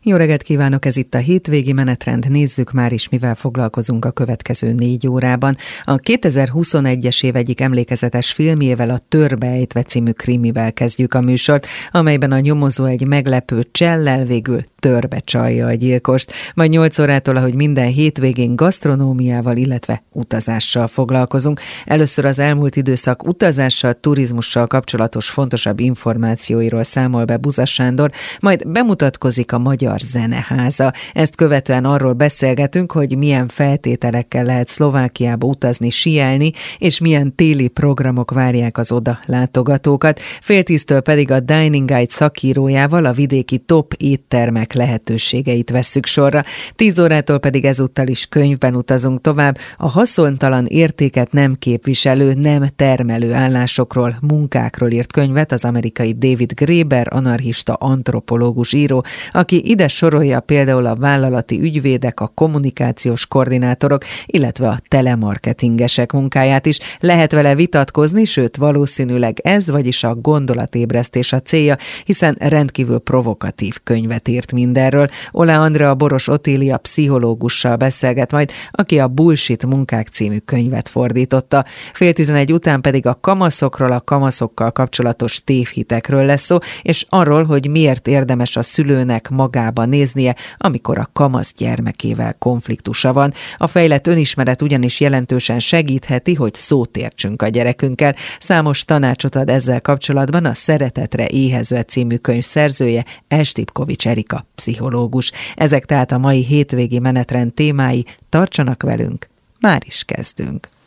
Jó reggelt kívánok, ez itt a hétvégi menetrend. Nézzük már is, mivel foglalkozunk a következő 4 órában. A 2021-es év egyik emlékezetes filmjével, a Törbe ejtve című krimivel kezdjük a műsort, amelyben a nyomozó egy meglepő csellel végül törbe csalja a gyilkost. Majd 8 órától, ahogy minden hétvégén, gasztronómiával, illetve utazással foglalkozunk. Először az elmúlt időszak utazással, turizmussal kapcsolatos fontosabb információiról számol be Buza Sándor, majd bemutatkozik a Magyar Zeneháza. Ezt követően arról beszélgetünk, hogy milyen feltételekkel lehet Szlovákiába utazni, síelni, és milyen téli programok várják az oda látogatókat. 9:30-től pedig a Dining Guide szakírójával a vidéki top éttermek lehetőségeit vesszük sorra. 10 órától pedig ezúttal is könyvben utazunk tovább, a haszontalan értéket nem képviselő, nem termelő állásokról, munkákról írt könyvet az amerikai David Graeber, anarchista antropológus író, aki ide sorolja például a vállalati ügyvédek, a kommunikációs koordinátorok, illetve a telemarketingesek munkáját is. Lehet vele vitatkozni, sőt valószínűleg ez, vagyis a gondolatébresztés a célja, hiszen rendkívül provokatív könyvet írt mindenről. Oláh Andrea Boros Otília pszichológussal beszélget majd, aki a Bullshit munkák című könyvet fordította. 10:30 után pedig a kamaszokról, a kamaszokkal kapcsolatos tévhitekről lesz szó, és arról, hogy miért érdemes a szülőnek magába néznie, amikor a kamasz gyermekével konfliktusa van. A fejlett önismeret ugyanis jelentősen segítheti, hogy szót értsünk a gyerekünkkel. Számos tanácsot ad ezzel kapcsolatban a Szeretetre éhezve című könyv szerzője, Elstipkovics Erika pszichológus. Ezek tehát a mai hétvégi menetrend témái. Tartsanak velünk, már is kezdünk.